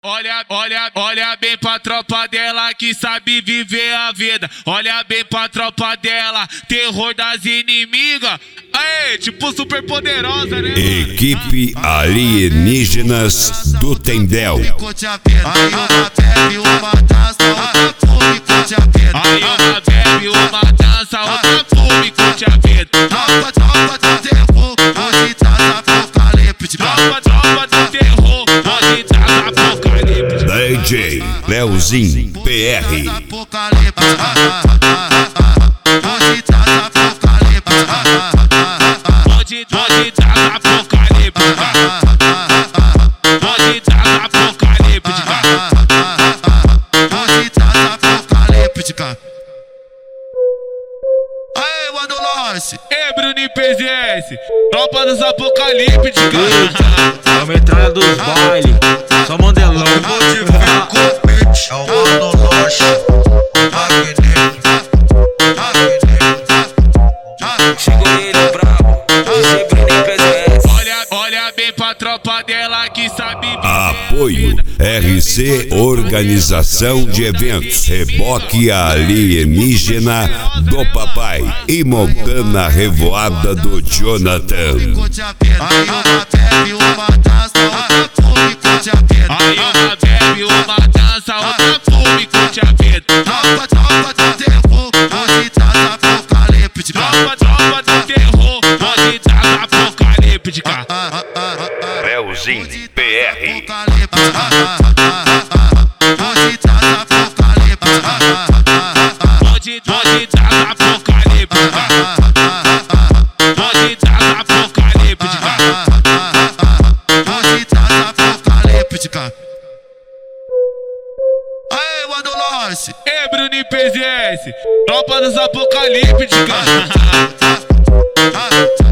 Olha bem pra tropa dela que sabe viver a vida. Olha bem pra tropa dela, terror das inimigas. Aê, tipo super poderosa, né, mano? Equipe Alienígenas do Tendel. Aí uma bebe uma dança, outra fume, curte a vida. Tropa do terror, hoje traz apocalipse. Tropa do terror, hoje traz apocalipse. DJ Leozinho PR. Hoje traz apocalipse. Hoje traz apocalipse. Hoje traz apocalipse. Hoje traz apocalipse. Aê, mano Lance. Ei, Bruno e PZS, tropa dos apocalípticos. É a metralha dos bailes, só mandelão. É o mano Lance, Chegou ele brabo, DJ Bruno e PZS. Olha bem pra tropa dela que sabe viver. Apoio RC Organização de Eventos, Reboque Alienígena do Papai e Montana Revoada do Jonathan. Aí uma bebe uma dança, outra fume, curte a vida. Aí uma bebe uma dança, outra fume, curte a vida. Tropa do terror, hoje traz apocalipse. Tropa do terror, hoje traz apocalipse. Leozinho PR. Hoje traz apocalipse. Hoje traz apocalipse. Hoje traz apocalipse. Hoje traz apocalipse. Aê, mano Lance. Ei, Bruno e PZS, tropa dos apocalípticos.